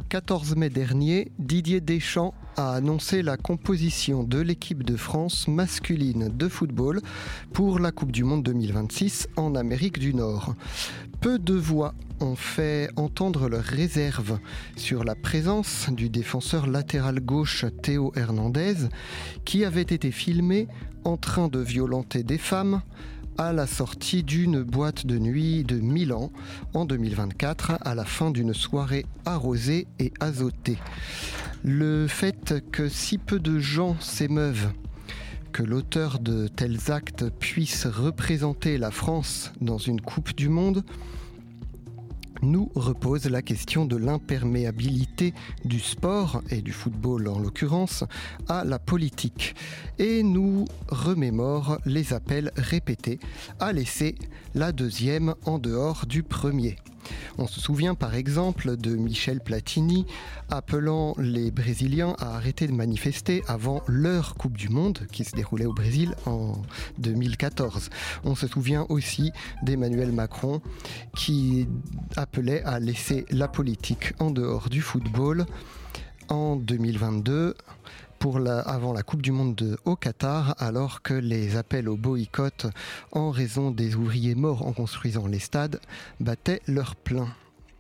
14 mai dernier, Didier Deschamps a annoncé la composition de l'équipe de France masculine de football pour la Coupe du Monde 2026 en Amérique du Nord. Peu de voix ont fait entendre leurs réserves sur la présence du défenseur latéral gauche Théo Hernandez, qui avait été filmé en train de violenter des femmes à la sortie d'une boîte de nuit de Milan en 2024 à la fin d'une soirée arrosée et azotée. Le fait que si peu de gens s'émeuvent que l'auteur de tels actes puisse représenter la France dans une Coupe du Monde nous repose la question de l'imperméabilité du sport, et du football en l'occurrence, à la politique, et nous remémore les appels répétés à laisser la deuxième en dehors du premier. On se souvient par exemple de Michel Platini appelant les Brésiliens à arrêter de manifester avant leur Coupe du Monde qui se déroulait au Brésil en 2014. On se souvient aussi d'Emmanuel Macron qui appelait à laisser la politique en dehors du football en 2022 avant la Coupe du Monde au Qatar, alors que les appels au boycott en raison des ouvriers morts en construisant les stades battaient leur plein.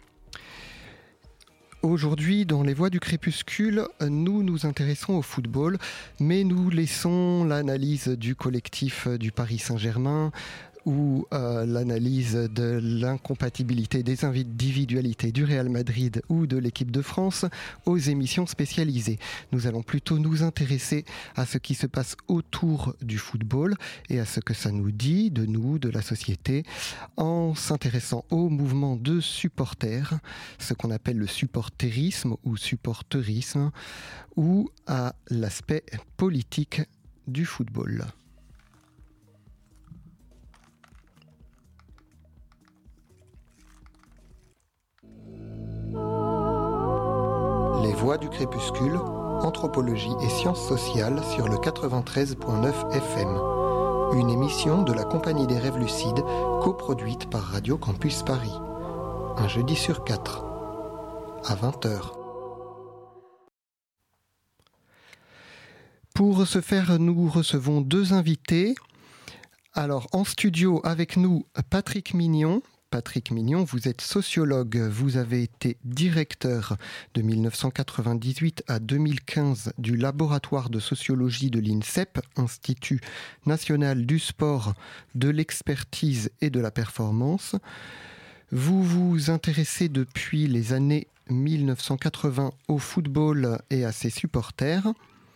Aujourd'hui, dans les voix du crépuscule, nous nous intéressons au football, mais nous laissons l'analyse du collectif du Paris Saint-Germain ou l'analyse de l'incompatibilité des individualités du Real Madrid ou de l'équipe de France aux émissions spécialisées. Nous allons plutôt nous intéresser à ce qui se passe autour du football et à ce que ça nous dit de nous, de la société, en s'intéressant au mouvement de supporters, ce qu'on appelle le supporterisme ou supporterisme, ou à l'aspect politique du football. Les voix du crépuscule, anthropologie et sciences sociales sur le 93.9 FM. Une émission de la Compagnie des Rêves Lucides, coproduite par Radio Campus Paris. Un jeudi sur 4, à 20h. Pour ce faire, nous recevons deux invités. Alors, en studio avec nous, Patrick Mignon. Patrick Mignon, vous êtes sociologue, vous avez été directeur de 1998 à 2015 du laboratoire de sociologie de l'INSEP, Institut national du sport, de l'expertise et de la performance. Vous vous intéressez depuis les années 1980 au football et à ses supporters.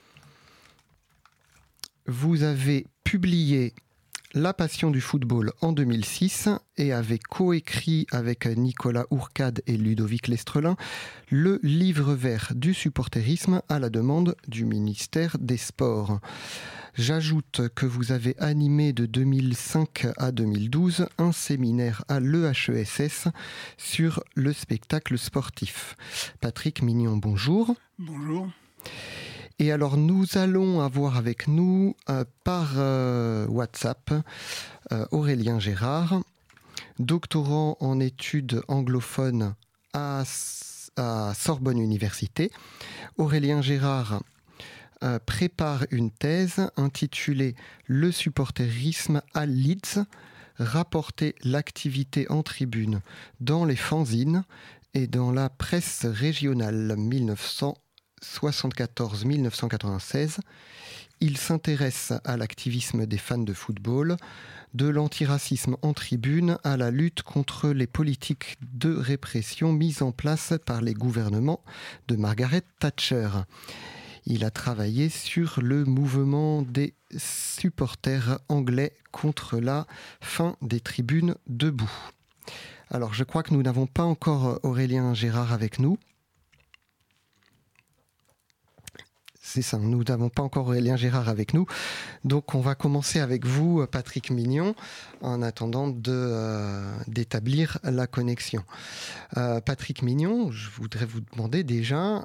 Vous avez publié La passion du football en 2006 et avez coécrit avec Nicolas Ourcade et Ludovic Lestrelin le livre vert du supporterisme à la demande du ministère des Sports. J'ajoute que vous avez animé de 2005 à 2012 un séminaire à l'EHESS sur le spectacle sportif. Patrick Mignon, bonjour. Bonjour. Et alors nous allons avoir avec nous par WhatsApp Aurélien Gérard, doctorant en études anglophones à Sorbonne Université. Aurélien Gérard prépare une thèse intitulée « Le supporterisme à Leeds, rapporter l'activité en tribune dans les fanzines et dans la presse régionale 1974-1996, il s'intéresse à l'activisme des fans de football, de l'antiracisme en tribune à la lutte contre les politiques de répression mises en place par les gouvernements de Margaret Thatcher. Il a travaillé sur le mouvement des supporters anglais contre la fin des tribunes debout. Alors je crois que nous n'avons pas encore Aurélien Gérard avec nous. C'est ça, nous n'avons pas encore Aurélien Gérard avec nous. Donc on va commencer avec vous, Patrick Mignon, en attendant d'établir la connexion. Patrick Mignon, je voudrais vous demander déjà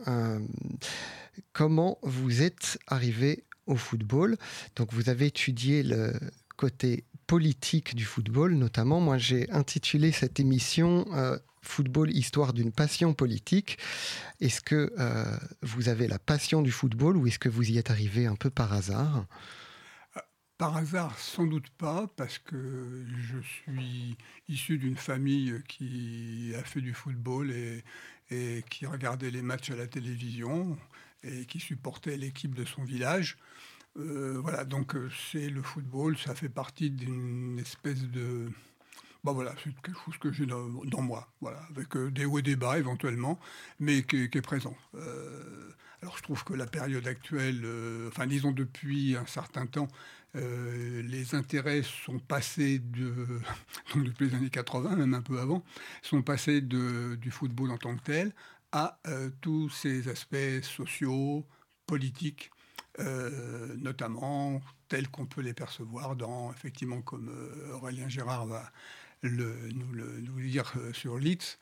comment vous êtes arrivé au football. Donc vous avez étudié côté politique du football, notamment. Moi, j'ai intitulé cette émission Football, histoire d'une passion politique. Est-ce que vous avez la passion du football ou est-ce que vous y êtes arrivé un peu par hasard ? Par hasard, sans doute pas, parce que je suis issu d'une famille qui a fait du football et qui regardait les matchs à la télévision et qui supportait l'équipe de son village. Voilà, donc c'est le football, ça fait partie d'une espèce de... Bon voilà, c'est quelque chose que j'ai dans moi, voilà, avec des hauts et des bas éventuellement, mais qui est présent. Alors je trouve que la période actuelle, enfin disons depuis un certain temps, les intérêts sont passés donc depuis les années 80, même un peu avant, sont passés du football en tant que tel à tous ces aspects sociaux, politiques, notamment tels qu'on peut les percevoir dans, effectivement, comme Aurélien Gérard va nous dire sur Leeds,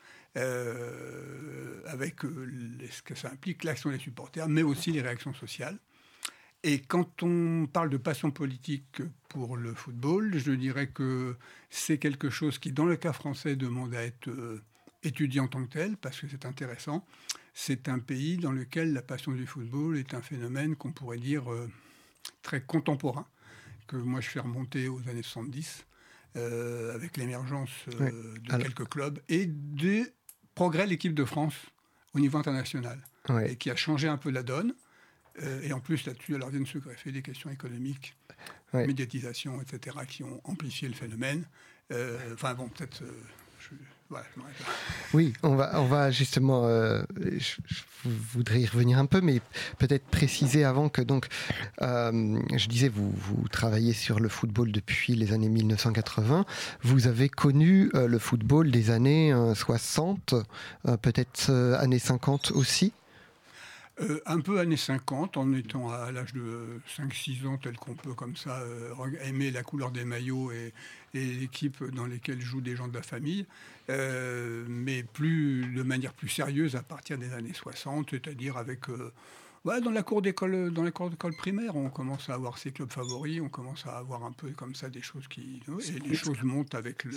avec ce que ça implique, l'action des supporters, mais aussi les réactions sociales. Et quand on parle de passion politique pour le football, je dirais que c'est quelque chose qui, dans le cas français, demande à être étudié en tant que tel, parce que c'est intéressant. C'est un pays dans lequel la passion du football est un phénomène qu'on pourrait dire très contemporain, que moi je fais remonter aux années 70, avec l'émergence de quelques clubs et des progrès de l'équipe de France au niveau international, et qui a changé un peu la donne. Et en plus, là-dessus, alors viennent se greffer des questions économiques, médiatisation, etc., qui ont amplifié le phénomène. Enfin bon, peut-être... Voilà, je m'arrête là. Oui, on va justement, je voudrais y revenir un peu, mais peut-être préciser avant que, donc, je disais, vous travaillez sur le football depuis les années 1980. Vous avez connu le football des années 60, peut-être années 50 aussi. Un peu années 50, en étant à l'âge de 5-6 ans, tel qu'on peut comme ça aimer la couleur des maillots et l'équipe dans lesquelles jouent des gens de la famille, mais de manière plus sérieuse à partir des années 60, c'est-à-dire avec... dans la cour d'école primaire, on commence à avoir ses clubs favoris, on commence à avoir un peu comme ça des choses qui... Et les choses montent avec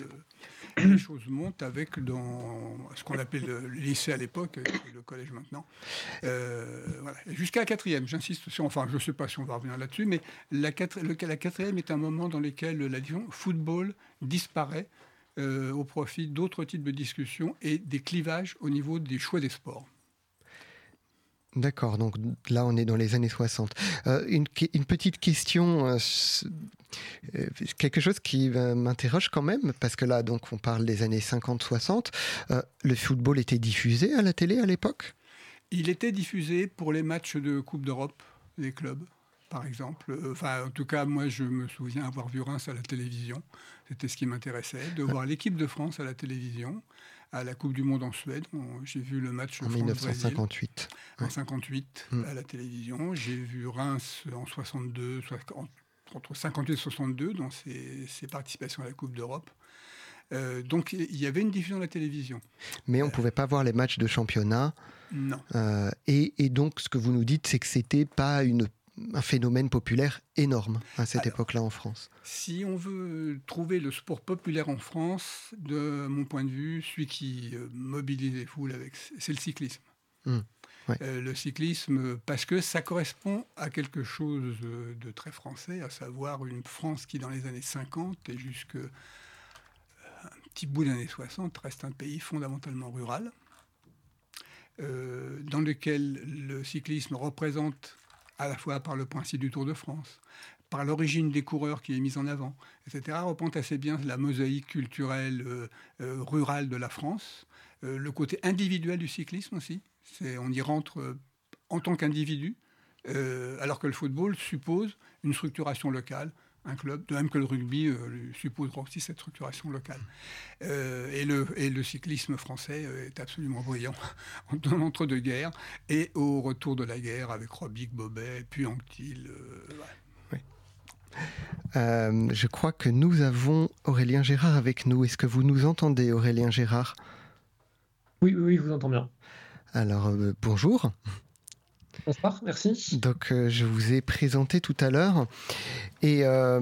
dans ce qu'on appelle le lycée à l'époque, le collège maintenant. Voilà. Jusqu'à la quatrième, j'insiste sur... Enfin, je ne sais pas si on va revenir là-dessus, mais la quatrième est un moment dans lequel la division football disparaît au profit d'autres types de discussions et des clivages au niveau des choix des sports. D'accord, donc là on est dans les années 60. Une petite question, quelque chose qui m'interroge quand même, parce que là donc on parle des années 50-60. Le football était diffusé à la télé à l'époque ? Il était diffusé pour les matchs de Coupe d'Europe des clubs, par exemple. Enfin, en tout cas, moi je me souviens avoir vu Reims à la télévision. C'était ce qui m'intéressait, de voir l'équipe de France à la télévision. À la Coupe du Monde en Suède, j'ai vu le match en 1958. En 58 à la télévision. J'ai vu Reims en 62, entre 58 et 62 dans ses participations à la Coupe d'Europe. Donc il y avait une diffusion à la télévision. Mais on ne pouvait pas voir les matchs de championnat. Non. Et donc ce que vous nous dites, c'est que ce n'était pas un phénomène populaire énorme à cette époque-là en France. Si on veut trouver le sport populaire en France, de mon point de vue, celui qui mobilise les foules, c'est le cyclisme. Le cyclisme, parce que ça correspond à quelque chose de très français, à savoir une France qui, dans les années 50 et jusqu'à un petit bout des années 60, reste un pays fondamentalement rural, dans lequel le cyclisme représente, à la fois par le principe du Tour de France, par l'origine des coureurs qui est mise en avant, etc., représente assez bien la mosaïque culturelle rurale de la France, le côté individuel du cyclisme aussi. On y rentre en tant qu'individu, alors que le football suppose une structuration locale, un club, de même que le rugby supposera aussi cette structuration locale. Et le cyclisme français est absolument brillant dans l'entre-deux-guerres et au retour de la guerre avec Robic, Bobet, puis Anquetil. Je crois que nous avons Aurélien Gérard avec nous. Est-ce que vous nous entendez, Aurélien Gérard ? Oui, je vous entends bien. Alors, bonjour. Bonsoir, merci. Donc, je vous ai présenté tout à l'heure et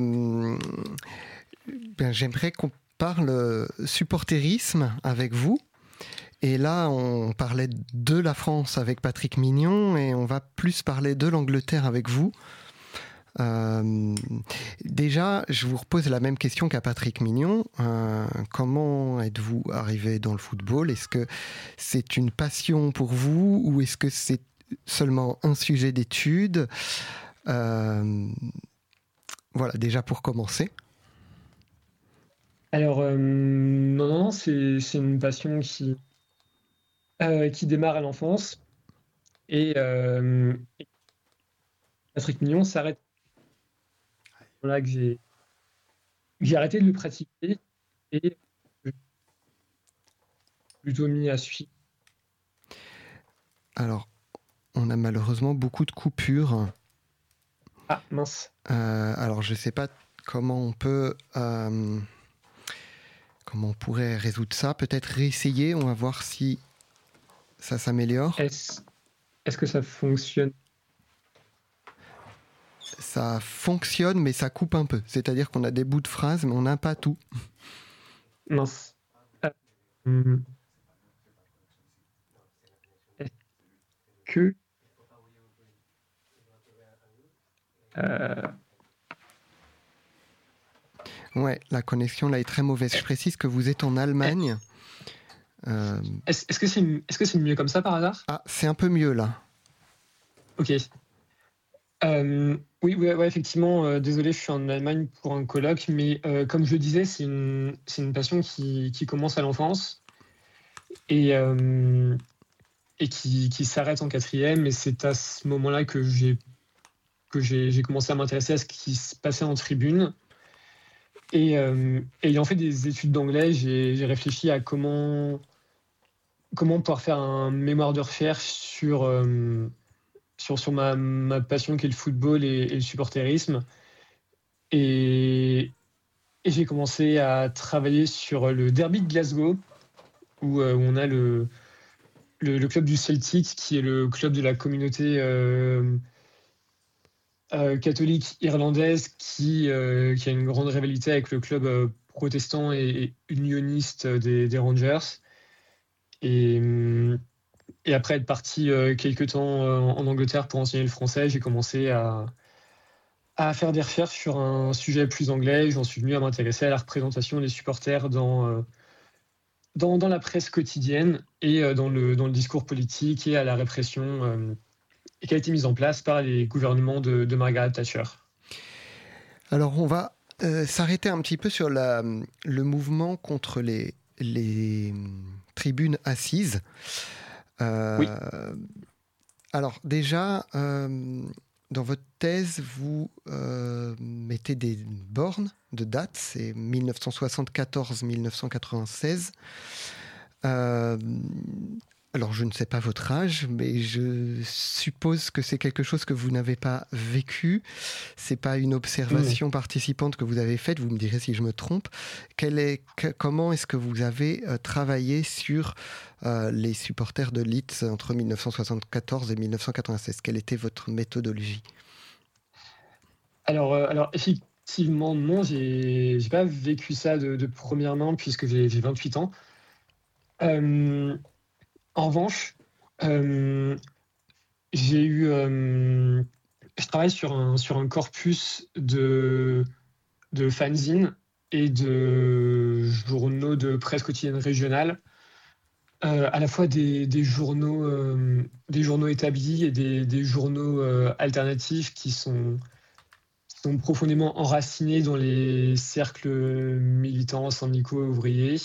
j'aimerais qu'on parle supporterisme avec vous. Et là, on parlait de la France avec Patrick Mignon et on va plus parler de l'Angleterre avec vous. Déjà, je vous repose la même question qu'à Patrick Mignon. Comment êtes-vous arrivé dans le football ? Est-ce que c'est une passion pour vous ou est-ce que c'est seulement un sujet d'étude ? Voilà, déjà pour commencer. Alors, non, c'est une passion qui démarre à l'enfance. Et Patrick Mignon s'arrête. Voilà que j'ai arrêté de le pratiquer et plutôt mis à suivre. Alors, on a malheureusement beaucoup de coupures. Ah, mince. Alors, je ne sais pas comment on peut... comment on pourrait résoudre ça ? Peut-être réessayer, on va voir si ça s'améliore. Est-ce que ça fonctionne ? Ça fonctionne, mais ça coupe un peu. C'est-à-dire qu'on a des bouts de phrases, mais on n'a pas tout. Mince. Est-ce que... Ouais, la connexion là est très mauvaise. Je précise que vous êtes en Allemagne. Est-ce que c'est mieux comme ça par hasard ? Ah, c'est un peu mieux là. Ok. Oui, ouais, effectivement, désolé, je suis en Allemagne pour un colloque, mais comme je le disais, c'est une passion qui commence à l'enfance et qui s'arrête en 4e. Et c'est à ce moment-là que j'ai commencé à m'intéresser à ce qui se passait en tribune. Et ayant fait des études d'anglais, j'ai réfléchi à comment pouvoir faire un mémoire de recherche sur ma passion qui est le football et le supporterisme. Et j'ai commencé à travailler sur le derby de Glasgow, où on a le club du Celtic, qui est le club de la communauté catholique irlandaise, qui a une grande rivalité avec le club protestant et unioniste des Rangers. Et après être parti quelques temps en Angleterre pour enseigner le français, j'ai commencé à faire des recherches sur un sujet plus anglais. J'en suis venu à m'intéresser à la représentation des supporters dans la presse quotidienne et dans le discours politique et à la répression qui a été mise en place par les gouvernements de Margaret Thatcher. Alors on va s'arrêter un petit peu sur le mouvement contre les tribunes assises. Oui. Alors déjà, dans votre thèse, vous mettez des bornes de date, c'est 1974-1996. Alors je ne sais pas votre âge, mais je suppose que c'est quelque chose que vous n'avez pas vécu. C'est pas une observation participante que vous avez faite. Vous me direz si je me trompe. Comment est-ce que vous avez travaillé sur les supporters de Leeds entre 1974 et 1996 ? Quelle était votre méthodologie ? Alors effectivement, non, j'ai pas vécu ça de première main puisque j'ai 28 ans. En revanche, je travaille sur un corpus de fanzines et de journaux de presse quotidienne régionale, à la fois des journaux établis et des journaux alternatifs qui sont profondément enracinés dans les cercles militants, syndicaux, ouvriers.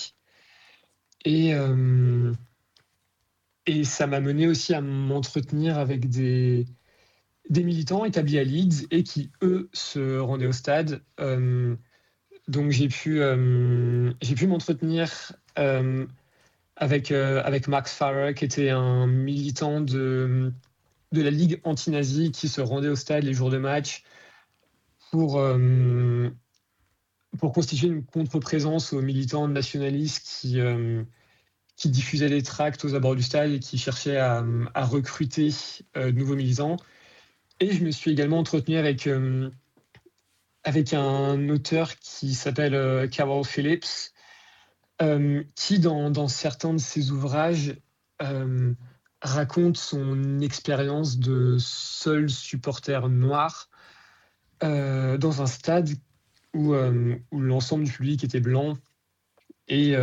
Et ça m'a mené aussi à m'entretenir avec des militants établis à Leeds et qui, eux, se rendaient au stade. Donc j'ai pu m'entretenir avec Max Farrer, qui était un militant de la Ligue anti-nazie qui se rendait au stade les jours de match pour constituer une contre-présence aux militants nationalistes qui qui diffusait des tracts aux abords du stade et qui cherchait à recruter de nouveaux militants. Et je me suis également entretenu avec un auteur qui s'appelle Carol Phillips, qui, dans certains de ses ouvrages, raconte son expérience de seul supporter noir dans un stade où l'ensemble du public était blanc et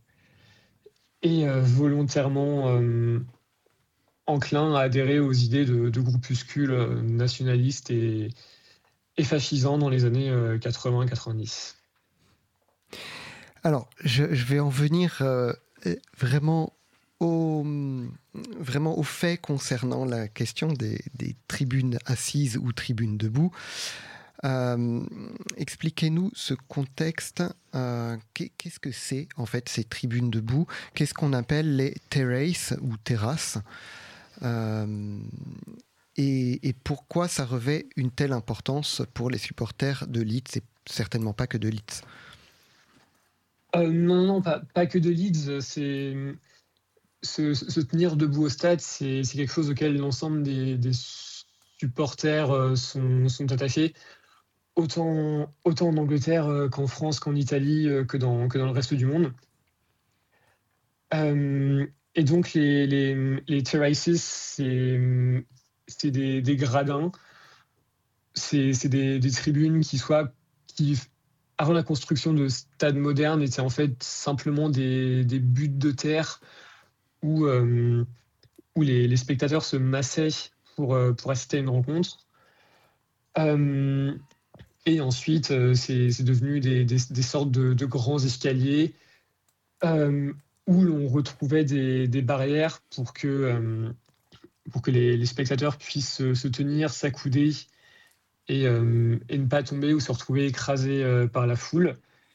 volontairement enclin à adhérer aux idées de groupuscules nationalistes et fascisants dans les années 80-90. Alors, je vais en venir vraiment au fait concernant la question des tribunes assises ou tribunes debout. Expliquez-nous ce contexte. Qu'est-ce que c'est en fait ces tribunes debout? Qu'est-ce qu'on appelle les terraces ou terrasses? Et pourquoi ça revêt une telle importance pour les supporters de Leeds et certainement pas que de Leeds? Non, pas que de Leeds. C'est se tenir debout au stade, c'est quelque chose auquel l'ensemble des supporters sont attachés, autant en Angleterre qu'en France, qu'en Italie, que dans le reste du monde. Et donc les terraces, c'est des gradins, c'est des tribunes qui, avant la construction de stades modernes, étaient en fait simplement des buttes de terre où les spectateurs se massaient pour assister à une rencontre. Et ensuite, c'est devenu des sortes de grands escaliers où l'on retrouvait des barrières pour que les spectateurs puissent se tenir, s'accouder et ne pas tomber ou se retrouver écrasés par la foule.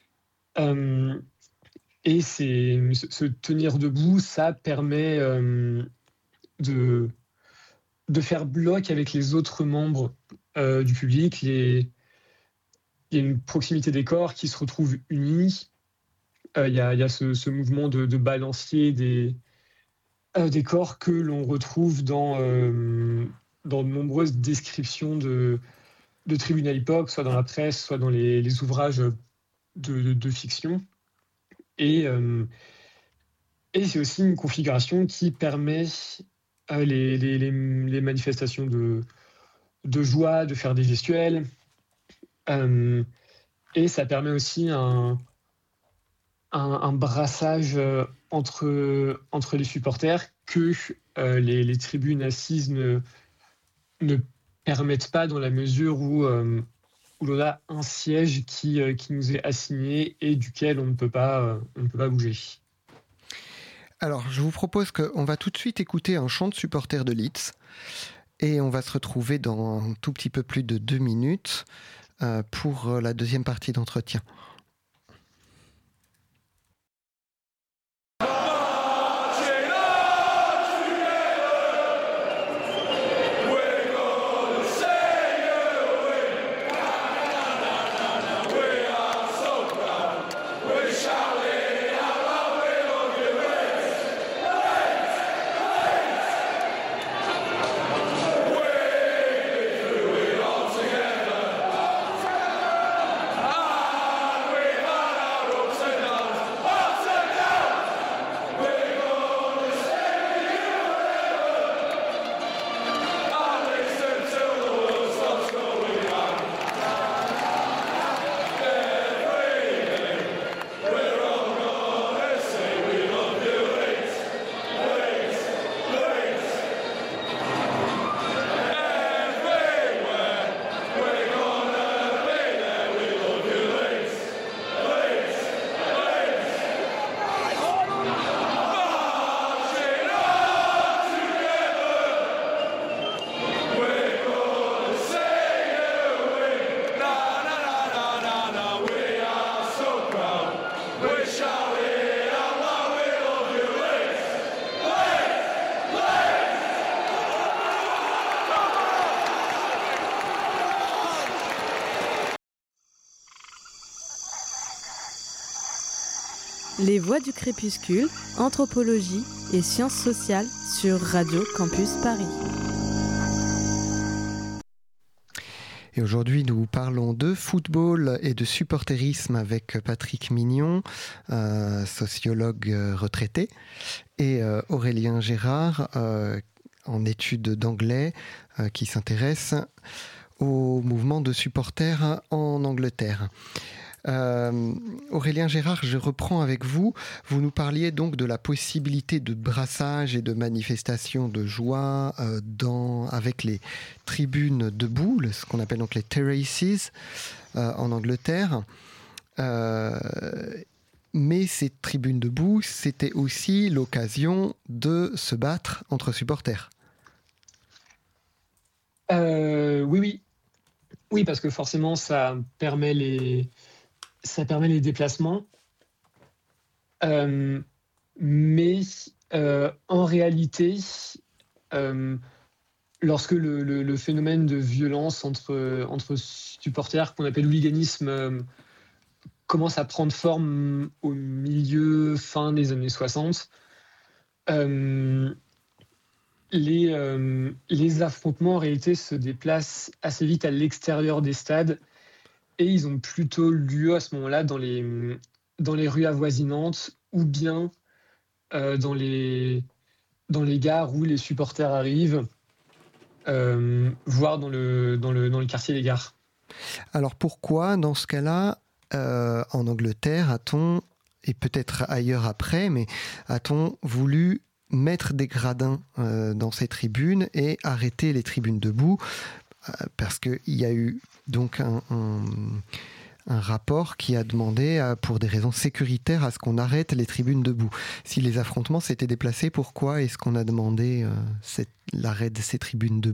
Et se tenir debout, ça permet de faire bloc avec les autres membres du public. Il y a une proximité des corps qui se retrouvent unis. Il y a ce mouvement de balancier des corps que l'on retrouve dans de nombreuses descriptions de tribunes à l'époque, soit dans la presse, soit dans les ouvrages de fiction. Et c'est aussi une configuration qui permet les manifestations de joie, de faire des gestuels. Et ça permet aussi un brassage entre les supporters que les tribunes assises ne permettent pas, dans la mesure où l'on a un siège qui nous est assigné et duquel on ne peut pas bouger. Alors, je vous propose qu'on va tout de suite écouter un chant de supporters de Leeds et on va se retrouver dans un tout petit peu plus de 2 minutes pour la deuxième partie d'entretien. Les Voix du Crépuscule, Anthropologie et Sciences sociales sur Radio Campus Paris. Et aujourd'hui, nous parlons de football et de supporterisme avec Patrick Mignon, sociologue retraité, et Aurélien Gérard, en études d'anglais, qui s'intéresse au mouvement de supporters en Angleterre. Aurélien Gérard, je reprends avec vous. Vous nous parliez donc de la possibilité de brassage et de manifestation de joie avec les tribunes debout, ce qu'on appelle donc les terraces en Angleterre. Mais ces tribunes debout, c'était aussi l'occasion de se battre entre supporters. Oui, parce que forcément, ça permet les déplacements. Mais en réalité, lorsque le phénomène de violence entre supporters, qu'on appelle hooliganisme, commence à prendre forme au fin des années 60, les affrontements en réalité se déplacent assez vite à l'extérieur des stades et ils ont plutôt lieu à ce moment-là dans les rues avoisinantes ou bien dans les gares où les supporters arrivent, voire dans le quartier des gares. Alors pourquoi, dans ce cas-là, en Angleterre, a-t-on, et peut-être ailleurs après, mais a-t-on voulu mettre des gradins dans ces tribunes et arrêter les tribunes debout, parce qu'il y a eu donc un rapport qui a demandé, pour des raisons sécuritaires, à ce qu'on arrête les tribunes debout. Si les affrontements s'étaient déplacés, pourquoi est-ce qu'on a demandé l'arrêt de ces tribunes debout ?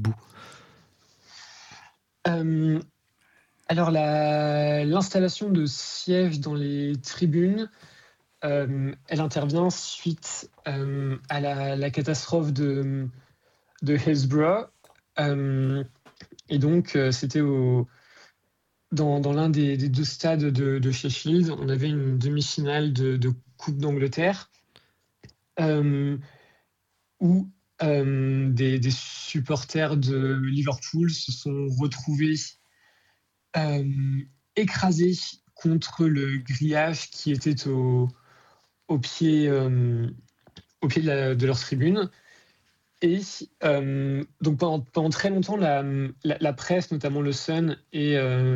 Alors l'installation de sièges dans les tribunes, elle intervient suite à la catastrophe de Hillsborough. Et donc, c'était dans l'un des deux stades de Sheffield, on avait une demi-finale de Coupe d'Angleterre où des supporters de Liverpool se sont retrouvés écrasés contre le grillage qui était au pied de leur tribune. Et donc pendant très longtemps, la presse, notamment le Sun et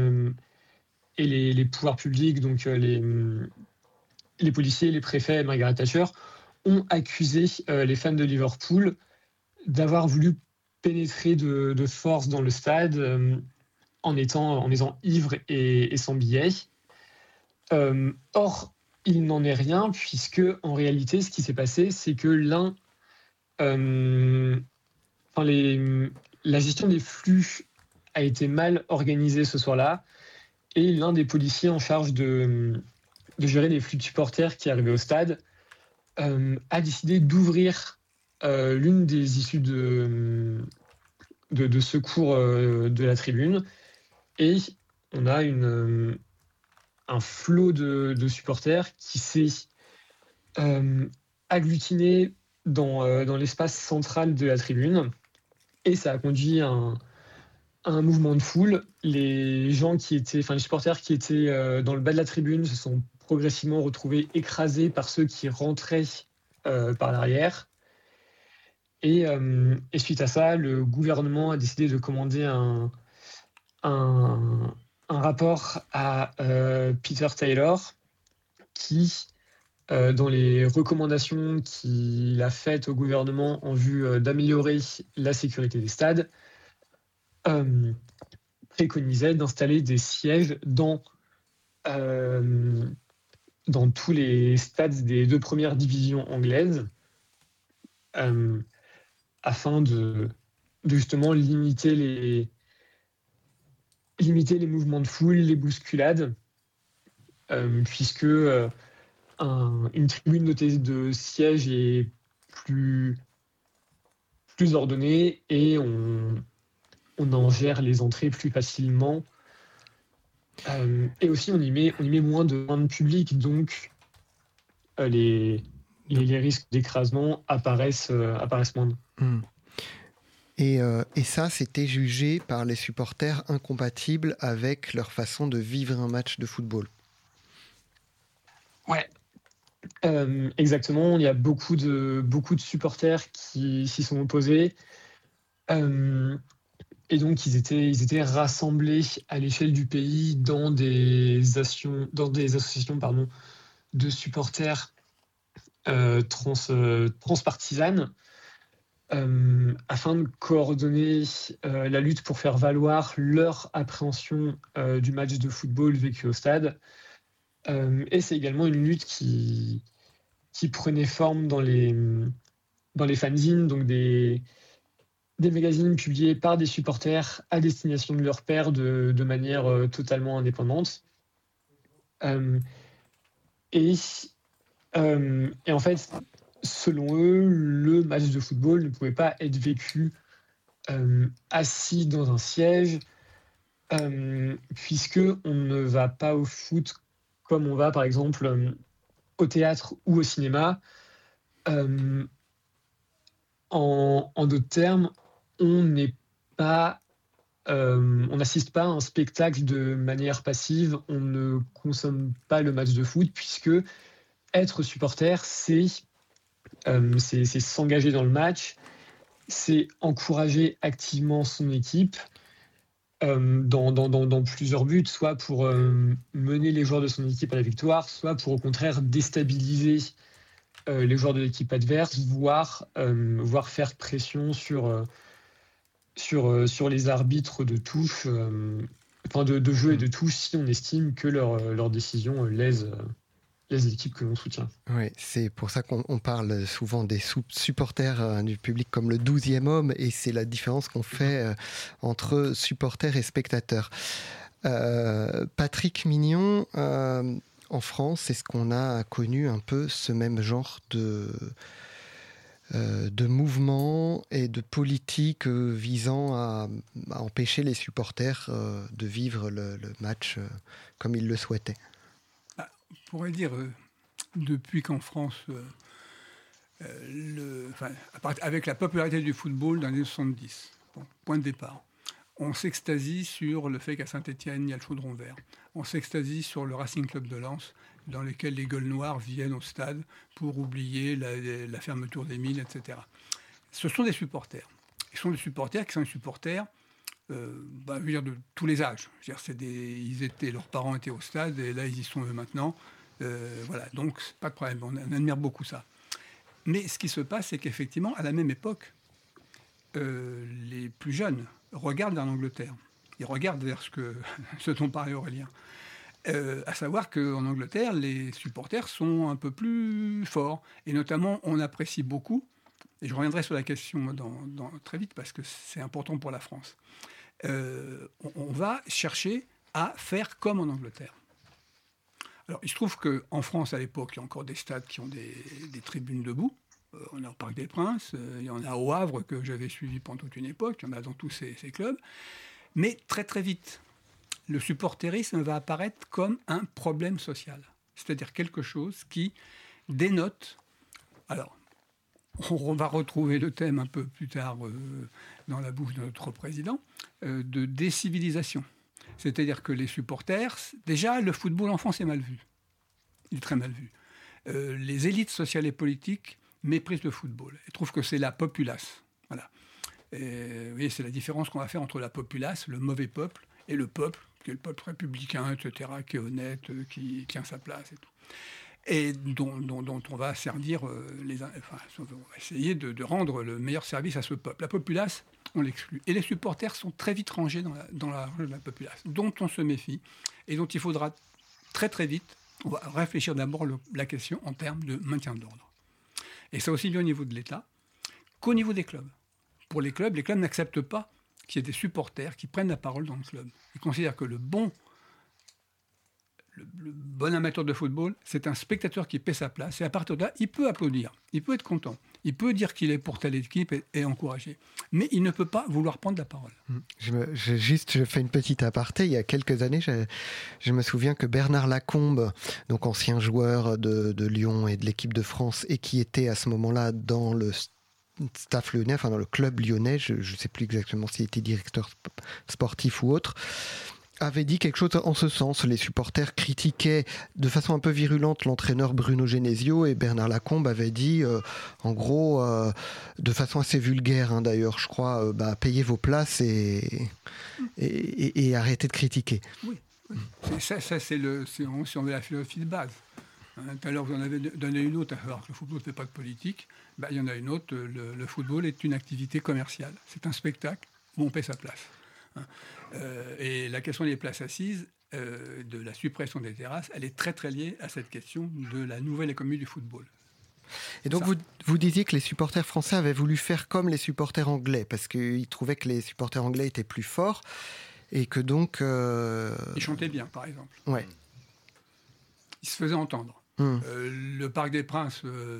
les pouvoirs publics, donc les policiers, les préfets, Margaret Thatcher, ont accusé les fans de Liverpool d'avoir voulu pénétrer de force dans le stade en étant ivres et sans billets. Or, il n'en est rien, puisque en réalité, ce qui s'est passé, c'est que la gestion des flux a été mal organisée ce soir-là, et l'un des policiers en charge de gérer les flux de supporters qui arrivaient au stade a décidé d'ouvrir l'une des issues de secours de la tribune, et on a un flot de supporters qui s'est agglutiné dans l'espace central de la tribune, et ça a conduit à un mouvement de foule. Les supporters qui étaient dans le bas de la tribune se sont progressivement retrouvés écrasés par ceux qui rentraient par l'arrière. Et suite à ça, le gouvernement a décidé de commander un rapport à Peter Taylor qui, dans les recommandations qu'il a faites au gouvernement en vue d'améliorer la sécurité des stades, préconisait d'installer des sièges dans tous les stades des 2 premières divisions anglaises, afin de justement limiter les mouvements de foule, les bousculades, puisque une tribune dotée de sièges est plus ordonnée et on en gère les entrées plus facilement. Et aussi, on y met moins de public, donc les risques d'écrasement apparaissent moindres. Et ça, c'était jugé par les supporters incompatible avec leur façon de vivre un match de football. Ouais, exactement. Il y a beaucoup de supporters qui s'y sont opposés. Et donc, ils étaient rassemblés à l'échelle du pays dans des associations de supporters transpartisanes afin de coordonner la lutte pour faire valoir leur appréhension du match de football vécu au stade. Et c'est également une lutte qui prenait forme dans les fanzines, donc des magazines publiés par des supporters à destination de leurs pairs de manière totalement indépendante. Et en fait, selon eux, le match de football ne pouvait pas être vécu assis dans un siège, puisque on ne va pas au foot comme on va, par exemple, au théâtre ou au cinéma. En d'autres termes, on n'assiste pas à un spectacle de manière passive, on ne consomme pas le match de foot, puisque être supporter, c'est s'engager dans le match, c'est encourager activement son équipe dans plusieurs buts, soit pour mener les joueurs de son équipe à la victoire, soit pour au contraire déstabiliser les joueurs de l'équipe adverse, voire faire pression sur les arbitres de touche, de jeu et de touche, si on estime que leur décision lèse l'équipe que l'on soutient. Oui, c'est pour ça qu'on parle souvent des supporters du public comme le 12e homme, et c'est la différence qu'on fait entre supporters et spectateurs. Patrick Mignon, en France, est-ce qu'on a connu un peu ce même genre de mouvements et de politiques visant à empêcher les supporters de vivre le match comme ils le souhaitaient? On pourrait dire, depuis qu'en France, avec la popularité du football dans les années 70, point de départ, on s'extasie sur le fait qu'à Saint-Étienne, il y a le Chaudron Vert. On s'extasie sur le Racing Club de Lens, dans lequel les gueules noires viennent au stade pour oublier la fermeture des mines, etc. Ce sont des supporters. Ce sont des supporters qui sont des supporters de tous les âges. Leurs parents étaient au stade et là ils y sont eux maintenant. Voilà, donc pas de problème, on admire beaucoup ça. Mais ce qui se passe, c'est qu'effectivement, à la même époque, les plus jeunes regardent vers l'Angleterre. Ils regardent vers ce dont parlait Aurélien. À savoir qu'en Angleterre, les supporters sont un peu plus forts. Et notamment, on apprécie beaucoup, et je reviendrai sur la question très vite parce que c'est important pour la France. On va chercher à faire comme en Angleterre. Alors, il se trouve qu'en France, à l'époque, il y a encore des stades qui ont des tribunes debout. On a au Parc des Princes, il y en a au Havre, que j'avais suivi pendant toute une époque, il y en a dans tous ces clubs. Mais très très vite, le supporterisme va apparaître comme un problème social. C'est-à-dire quelque chose qui dénote... Alors, on va retrouver le thème un peu plus tard dans la bouche de notre président, de décivilisation. C'est-à-dire que les supporters... Déjà, le football en France est mal vu. Il est très mal vu. Les élites sociales et politiques méprisent le football. Ils trouvent que c'est la populace. Voilà. Vous voyez, c'est la différence qu'on va faire entre la populace, le mauvais peuple, et le peuple, qui est le peuple républicain, etc., qui est honnête, qui tient sa place et tout. Et dont on va servir on va essayer de rendre le meilleur service à ce peuple. La populace, on l'exclut. Et les supporters sont très vite rangés dans la populace, dont on se méfie, et dont il faudra très très vite, on va réfléchir d'abord la question en termes de maintien de l'ordre. Et ça aussi bien au niveau de l'État qu'au niveau des clubs. Pour les clubs n'acceptent pas qu'il y ait des supporters qui prennent la parole dans le club. Ils considèrent que le bon le bon amateur de football, c'est un spectateur qui paie sa place. Et à partir de là, il peut applaudir, il peut être content, il peut dire qu'il est pour telle équipe et encourager. Mais il ne peut pas vouloir prendre la parole. Je fais une petite aparté. Il y a quelques années, je me souviens que Bernard Lacombe, donc ancien joueur de Lyon et de l'équipe de France, et qui était à ce moment-là dans le staff lyonnais, enfin dans le club lyonnais, je ne sais plus exactement s'il était directeur sportif ou autre, avait dit quelque chose en ce sens. Les supporters critiquaient de façon un peu virulente l'entraîneur Bruno Genesio, et Bernard Lacombe avait dit, en gros, de façon assez vulgaire d'ailleurs, je crois, payez vos places et arrêtez de critiquer. Oui. Ça c'est si on veut la philosophie de base. Tout à l'heure, vous en avez donné une autre, alors que le football ne fait pas de politique. Il y en a une autre, le football est une activité commerciale. C'est un spectacle où on paie sa place. Et la question des places assises, de la suppression des terrasses, elle est très très liée à cette question de la nouvelle économie du football. Et donc vous disiez que les supporters français avaient voulu faire comme les supporters anglais, parce qu'ils trouvaient que les supporters anglais étaient plus forts, et que donc... Ils chantaient bien, par exemple. Ouais. Ils se faisaient entendre. Le Parc des Princes,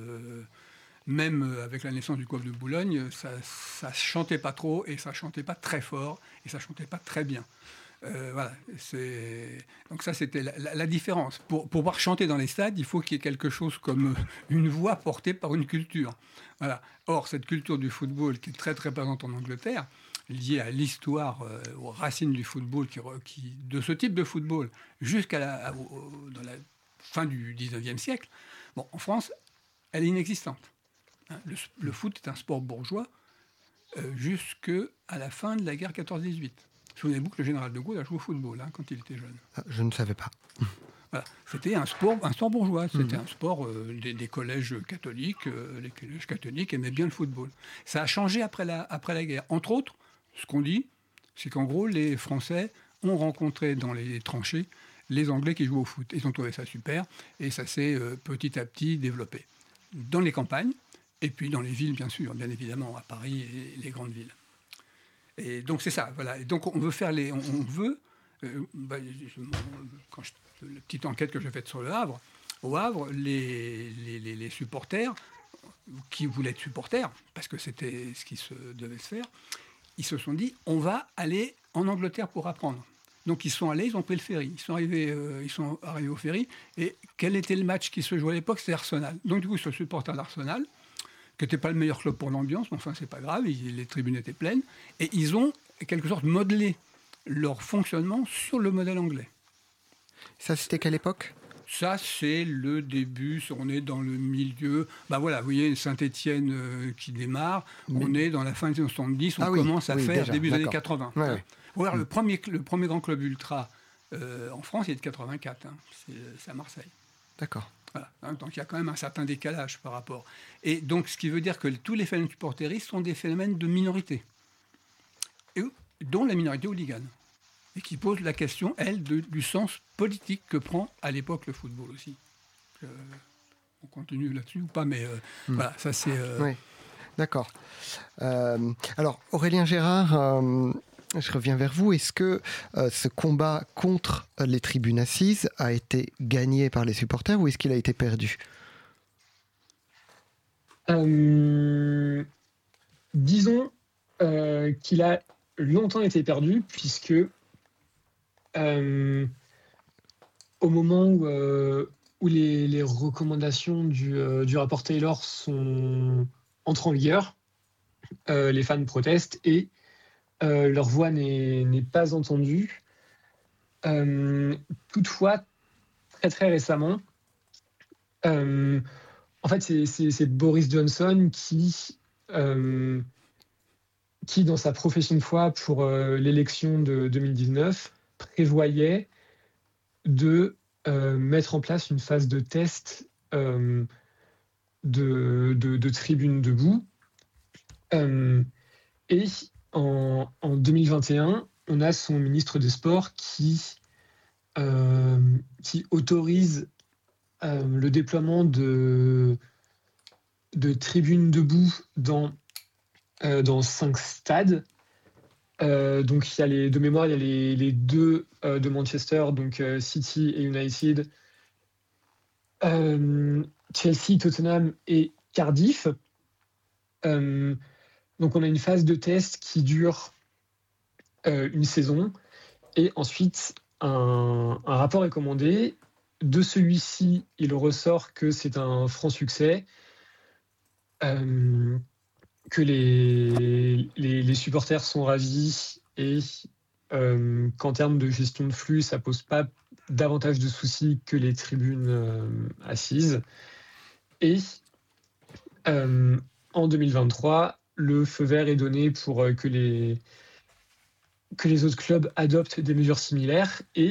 même avec la naissance du club de Boulogne, ça chantait pas trop, et ça chantait pas très fort, et ça chantait pas très bien. Voilà. Donc ça, c'était la différence. Pour pouvoir chanter dans les stades, il faut qu'il y ait quelque chose comme une voix portée par une culture. Voilà. Or, cette culture du football, qui est très très présente en Angleterre, liée à l'histoire, aux racines du football, de ce type de football, jusqu'à dans la fin du 19e siècle, en France, elle est inexistante. Le foot est un sport bourgeois jusqu'à la fin de la guerre 14-18. Souvenez-vous que le général de Gaulle a joué au football quand il était jeune. Je ne savais pas. Voilà. C'était un sport bourgeois. C'était un sport des collèges catholiques. Les collèges catholiques aimaient bien le football. Ça a changé après la guerre. Entre autres, ce qu'on dit, c'est qu'en gros, les Français ont rencontré dans les tranchées les Anglais qui jouent au foot. Ils ont trouvé ça super, et ça s'est petit à petit développé. Dans les campagnes, et puis dans les villes, bien évidemment, à Paris et les grandes villes. Et donc c'est ça, voilà. Et donc on veut faire la petite enquête que j'ai faite sur le Havre. Au Havre, les supporters, qui voulaient être supporters, parce que c'était ce qui devait se faire, ils se sont dit, on va aller en Angleterre pour apprendre. Donc ils sont allés, ils ont pris le ferry. Ils sont arrivés au ferry. Et quel était le match qui se jouait à l'époque? C'était Arsenal. Donc du coup, ce supporter d'Arsenal, qui n'était pas le meilleur club pour l'ambiance, mais enfin, c'est pas grave, les tribunes étaient pleines. Et ils ont, en quelque sorte, modelé leur fonctionnement sur le modèle anglais. Ça, c'était quelle époque? Ça, c'est le début, on est dans le milieu... voilà, vous voyez, Saint-Étienne qui démarre, on est dans la fin des années 70, on commence à faire déjà, début des années 80. Ouais. Voilà, le premier grand club ultra en France, il est de 84, c'est à Marseille. D'accord. Voilà, donc il y a quand même un certain décalage par rapport. Et donc, ce qui veut dire que tous les phénomènes supporteristes sont des phénomènes de minorité, dont la minorité hooligan, et qui pose la question, elle, du sens politique que prend à l'époque le football aussi. On continue là-dessus ou pas, mais voilà, ça c'est... Oui, d'accord. Alors, Aurélien Gérard... je reviens vers vous. Est-ce que ce combat contre les tribunes assises a été gagné par les supporters, ou est-ce qu'il a été perdu? Disons qu'il a longtemps été perdu, puisque au moment où les recommandations du rapport Taylor entrent en vigueur, les fans protestent et leur voix n'est pas entendue. Toutefois, très très récemment, en fait, c'est Boris Johnson qui, dans sa profession de foi pour l'élection de 2019, prévoyait de mettre en place une phase de test de tribunes debout. Et en 2021, on a son ministre des Sports qui autorise le déploiement de tribunes debout dans 5 stades. Donc, il y a de mémoire, il y a les deux de Manchester, donc City et United, Chelsea, Tottenham et Cardiff. Donc, on a une phase de test qui dure une saison. Et ensuite, un rapport est commandé. De celui-ci, il ressort que c'est un franc succès, que les supporters sont ravis et qu'en termes de gestion de flux, ça pose pas davantage de soucis que les tribunes assises. Et en 2023, le feu vert est donné pour que les autres clubs adoptent des mesures similaires. Et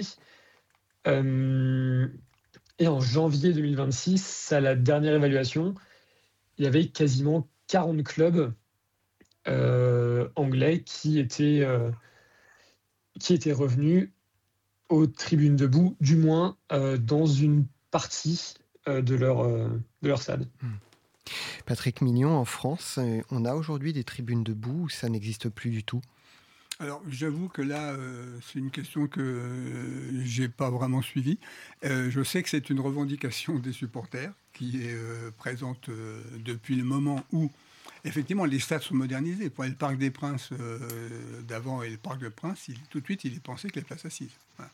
en janvier 2026, à la dernière évaluation, il y avait quasiment 40 clubs anglais qui étaient revenus aux tribunes debout, du moins dans une partie de leur stade. Patrick Mignon, en France, on a aujourd'hui des tribunes debout ou ça n'existe plus du tout ? Alors, j'avoue que là, c'est une question que j'ai pas vraiment suivie. Je sais que c'est une revendication des supporters qui est présente depuis le moment où, effectivement, les stades sont modernisés. Pour le Parc des Princes d'avant et le Parc des Princes, tout de suite, il est pensé que les places assises. Voilà.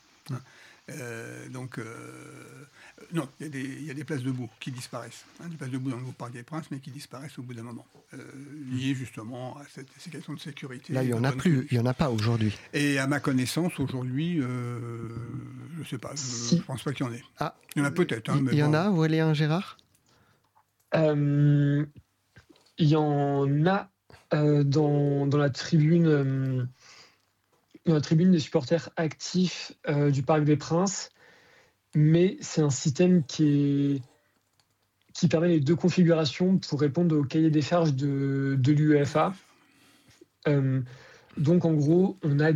Non, il y a des places debout qui disparaissent. Des places debout dans le Parc des Princes, mais qui disparaissent au bout d'un moment. Liées justement à ces questions de sécurité. Là, il n'y en a plus, il n'y en a pas aujourd'hui. Et à ma connaissance, aujourd'hui, je ne sais pas, je ne pense pas qu'il y en ait. Ah, il y en a peut-être. Il y en a, vous allez un Gérard ? Il y en a dans la tribune. Dans la tribune des supporters actifs du Parc des Princes, mais c'est un système qui permet les deux configurations pour répondre au cahier des charges de l'UEFA. Donc en gros, on a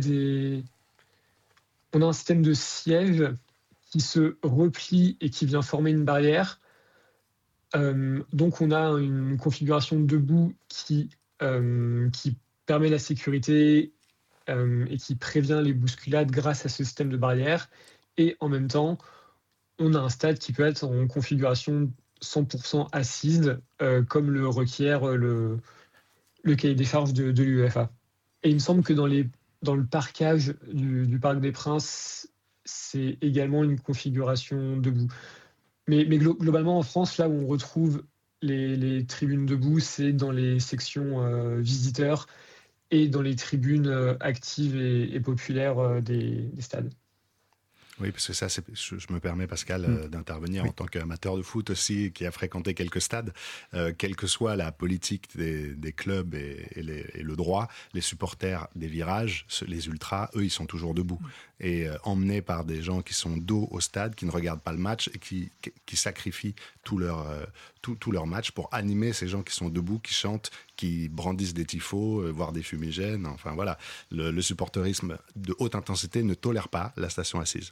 un système de sièges qui se replie et qui vient former une barrière. Donc on a une configuration debout qui permet la sécurité et qui prévient les bousculades grâce à ce système de barrière. Et en même temps, on a un stade qui peut être en configuration 100% assise, comme le requiert le cahier des charges de l'UEFA. Et il me semble que dans le parquage du Parc des Princes, c'est également une configuration debout. Mais globalement, en France, là où on retrouve les tribunes debout, c'est dans les sections visiteurs et dans les tribunes actives et populaires des stades. Oui, parce que ça, je me permets, Pascal, d'intervenir en tant qu'amateur de foot aussi, qui a fréquenté quelques stades. Quelle que soit la politique des clubs et le droit, les supporters des virages, les ultras, eux, ils sont toujours debout. Et emmenés par des gens qui sont dos au stade, qui ne regardent pas le match et qui sacrifient tout leur match pour animer ces gens qui sont debout, qui chantent, qui brandissent des tifos, voire des fumigènes. Enfin voilà, le supporterisme de haute intensité ne tolère pas la station assise.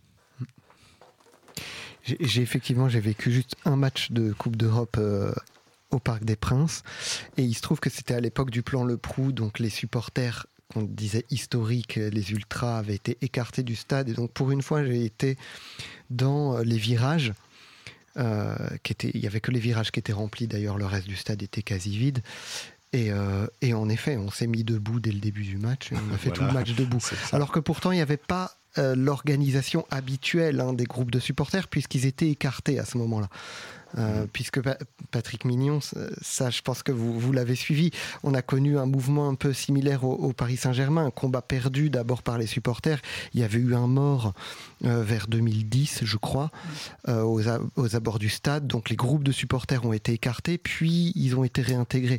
J'ai vécu juste un match de Coupe d'Europe au Parc des Princes et il se trouve que c'était à l'époque du plan Le Prou, donc les supporters qu'on disait historiques, les ultras avaient été écartés du stade et donc pour une fois j'ai été dans les virages. Il n'y avait que les virages qui étaient remplis, d'ailleurs le reste du stade était quasi vide. Et en effet, on s'est mis debout dès le début du match et on a fait tout le match debout. Alors que pourtant, il n'y avait pas l'organisation habituelle des groupes de supporters puisqu'ils étaient écartés à ce moment-là. Puisque Patrick Mignon, ça je pense que vous l'avez suivi, on a connu un mouvement un peu similaire au Paris Saint-Germain, un combat perdu d'abord par les supporters. Il y avait eu un mort vers 2010, je crois, aux abords du stade. Donc les groupes de supporters ont été écartés, puis ils ont été réintégrés.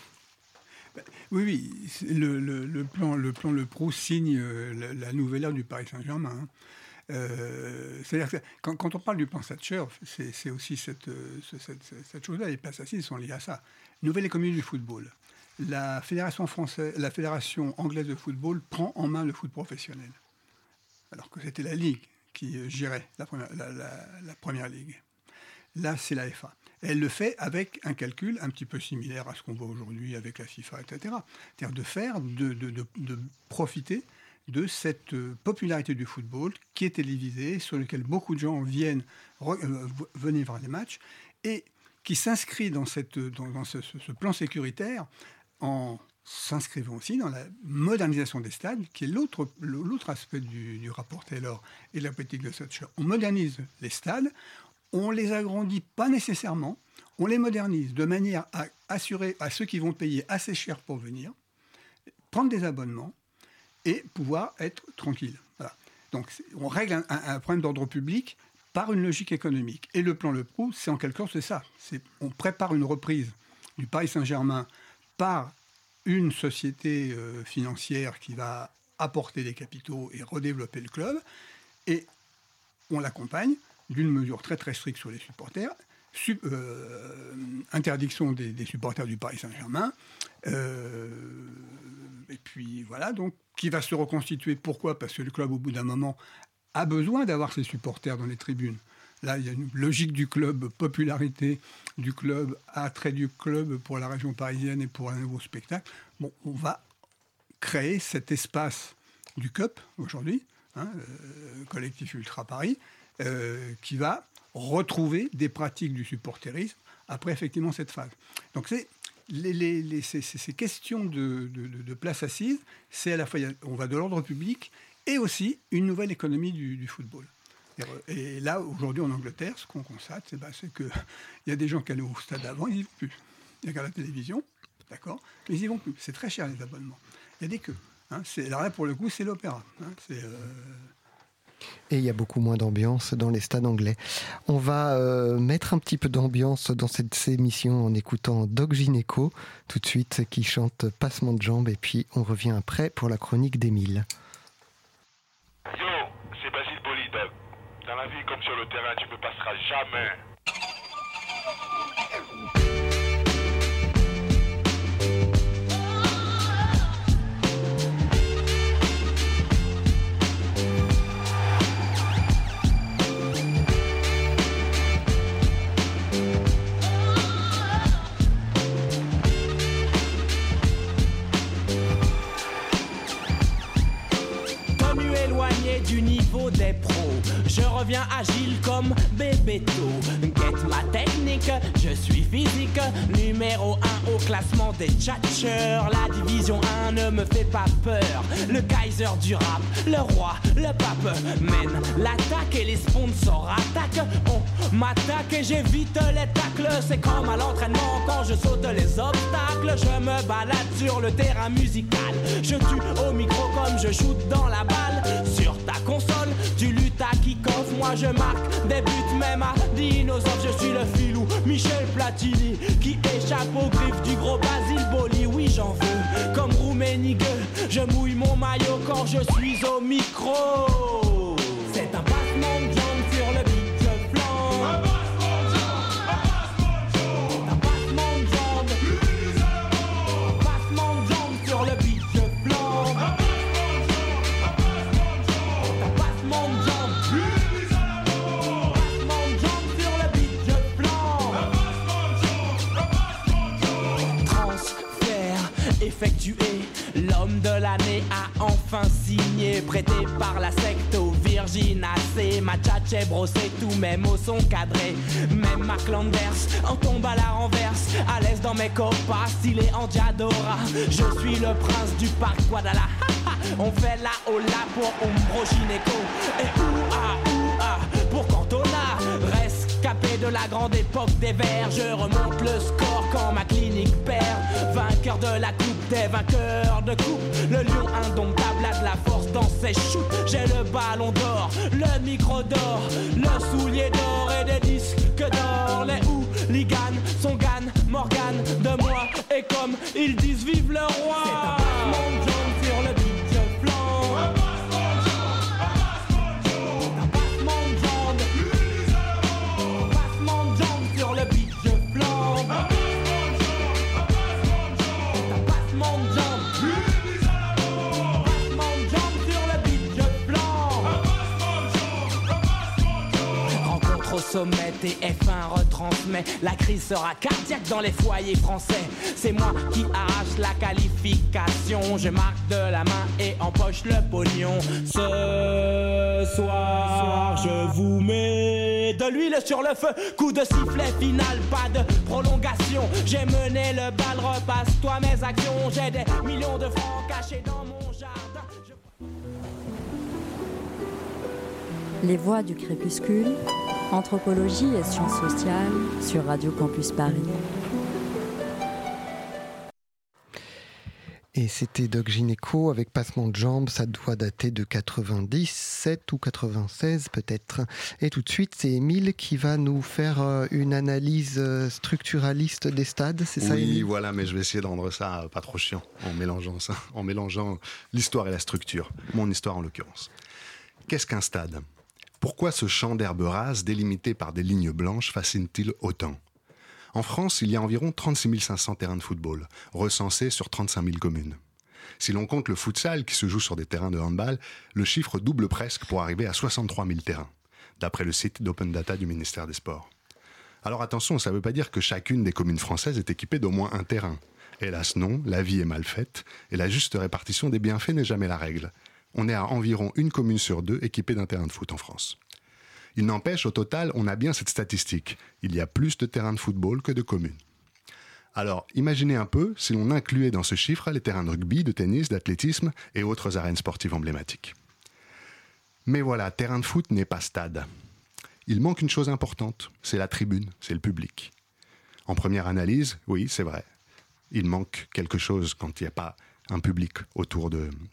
Oui, le plan Le Pro signe la nouvelle ère du Paris Saint-Germain. C'est-à-dire que quand on parle du plan Thatcher, c'est aussi cette chose-là. Les places assises sont liées à ça. Nouvelle économie du football. La fédération anglaise de football prend en main le foot professionnel, alors que c'était la Ligue qui gérait la première ligue. Là, c'est la FA. Et elle le fait avec un calcul un petit peu similaire à ce qu'on voit aujourd'hui avec la FIFA, etc. C'est-à-dire de profiter de cette popularité du football qui est télévisée, sur lequel beaucoup de gens viennent venir voir les matchs, et qui s'inscrit dans ce plan sécuritaire en s'inscrivant aussi dans la modernisation des stades, qui est l'autre aspect du rapport Taylor et de la politique de Thatcher. On modernise les stades, on les agrandit pas nécessairement, on les modernise de manière à assurer à ceux qui vont payer assez cher pour venir, prendre des abonnements, et pouvoir être tranquille. Voilà. Donc on règle un problème d'ordre public par une logique économique. Et le plan Le Prou, c'est en quelque sorte c'est ça. On prépare une reprise du Paris Saint-Germain par une société financière qui va apporter des capitaux et redévelopper le club. Et on l'accompagne d'une mesure très très stricte sur les supporters. Interdiction des supporters du Paris Saint-Germain. Et puis voilà, donc qui va se reconstituer. Pourquoi ? Parce que le club, au bout d'un moment, a besoin d'avoir ses supporters dans les tribunes. Là, il y a une logique du club, popularité du club, attrait du club pour la région parisienne et pour un nouveau spectacle. Bon, on va créer cet espace du CUP aujourd'hui, collectif Ultra Paris, qui va retrouver des pratiques du supporterisme après effectivement cette phase. Donc c'est ces questions de place assise, c'est à la fois, on va de l'ordre public et aussi une nouvelle économie du football. Et là, aujourd'hui en Angleterre, ce qu'on constate, c'est qu'il y a des gens qui allaient au stade avant, ils n'y vont plus. Ils regardent la télévision, d'accord, mais ils n'y vont plus. C'est très cher les abonnements. Il y a des queues. Alors là, pour le coup, c'est l'opéra. Et il y a beaucoup moins d'ambiance dans les stades anglais. On va mettre un petit peu d'ambiance dans cette émission en écoutant Doc Gynéco, tout de suite, qui chante Passement de jambes, et puis on revient après pour la chronique d'Émile. Yo, c'est Basile Boli, Doc. Dans la vie comme sur le terrain, tu ne passeras jamais. Du niveau des pros, je reviens agile comme Bébéto. Guette ma technique, je suis physique, numéro 1 au classement des tchatcheurs. La division 1 ne me fait pas peur. Le Kaiser du rap, le roi, le pape mène l'attaque et les sponsors attaquent. On m'attaque et j'évite les tacles. C'est comme à l'entraînement quand je saute les obstacles. Je me balade sur le terrain musical. Je tue au micro comme je shoot dans la balle. Sur ta console, tu luttes à kick-off. Moi je marque des buts même à dinosaures. Je suis le filou Michel Platini qui échappe aux griffes du gros Basile Boli. Oui j'en veux comme Rouménigue. Je mouille mon maillot quand je suis au micro. C'est un passement de jambes sur le beat je flanque. Un passement de jambes. Passement de jambes sur le beat je flanque. Effectué, l'homme de l'année a enfin signé. Prêté par la secte aux Virginacées. Ma tchatche brossée, tous mes mots sont cadrés. Même Mark Landers en tombe à la renverse. À l'aise dans mes copas, stylé en Diadora. Je suis le prince du parc Guadalajara. On fait la hola pour Umbro Gynéco. Et ouah pour Cantona. Rescapé de la grande époque des Verts. Je remonte le score quand ma clinique perd. Vainqueur de la coupe des vainqueurs de coupe. Le lion indomptable a de la force dans ses shoots. J'ai le ballon d'or, le micro d'or, le soulier d'or et des disques d'or. Les hooligans sont Gann, Morgan de moi. Et comme ils disent vive le roi. C'est un passement de jambes sur le beat je flanque. Sommet et TF1 retransmet. La crise sera cardiaque dans les foyers français. C'est moi qui arrache la qualification. Je marque de la main et empoche le pognon. Ce soir, je vous mets de l'huile sur le feu. Coup de sifflet final, pas de prolongation. J'ai mené le bal, repasse-toi mes actions. J'ai des millions de francs cachés dans mon jardin. Les voix du crépuscule, anthropologie et sciences sociales sur Radio Campus Paris. Et c'était Doc Gynéco avec Passement de jambes, ça doit dater de 97 ou 96 peut-être. Et tout de suite, c'est Émile qui va nous faire une analyse structuraliste des stades, c'est ça Émile ? Oui, voilà, mais je vais essayer de rendre ça pas trop chiant en mélangeant l'histoire et la structure, mon histoire en l'occurrence. Qu'est-ce qu'un stade ? Pourquoi ce champ d'herbe rase délimité par des lignes blanches fascine-t-il autant ? En France, il y a environ 36 500 terrains de football, recensés sur 35 000 communes. Si l'on compte le futsal qui se joue sur des terrains de handball, le chiffre double presque pour arriver à 63 000 terrains, d'après le site d'Open Data du ministère des Sports. Alors attention, ça ne veut pas dire que chacune des communes françaises est équipée d'au moins un terrain. Hélas non, la vie est mal faite, et la juste répartition des bienfaits n'est jamais la règle. On est à environ une commune sur deux équipée d'un terrain de foot en France. Il n'empêche, au total, on a bien cette statistique. Il y a plus de terrains de football que de communes. Alors, imaginez un peu si l'on incluait dans ce chiffre les terrains de rugby, de tennis, d'athlétisme et autres arènes sportives emblématiques. Mais voilà, terrain de foot n'est pas stade. Il manque une chose importante, c'est la tribune, c'est le public. En première analyse, oui, c'est vrai. Il manque quelque chose quand il n'y a pas un public autour